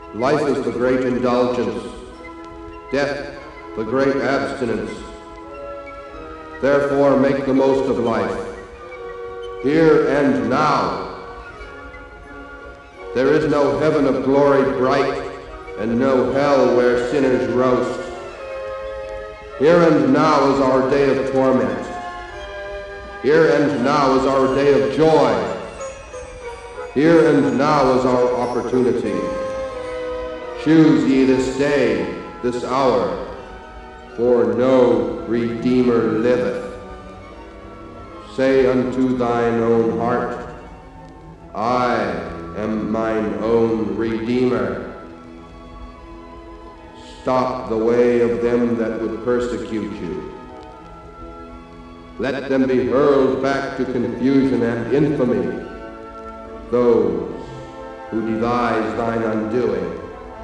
Life is the great indulgence, death the great abstinence. Therefore make the most of life, here and now. There is no heaven of glory bright, and no hell where sinners roast. Here and now is our day of torment. Here and now is our day of joy. Here and now is our opportunity. Choose ye this day, this hour, for no Redeemer liveth. Say unto thine own heart, I am mine own Redeemer. Stop the way of them that would persecute you. Let them be hurled back to confusion and infamy, those who devise thine undoing.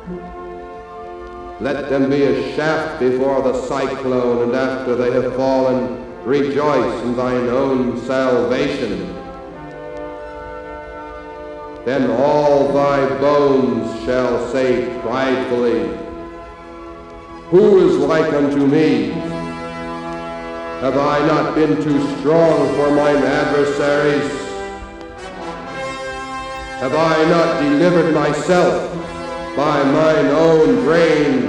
Let them be a shaft before the cyclone, and after they have fallen, rejoice in thine own salvation. Then all thy bones shall say pridefully, Who is like unto me? Have I not been too strong for mine adversaries? Have I not delivered myself by mine own brains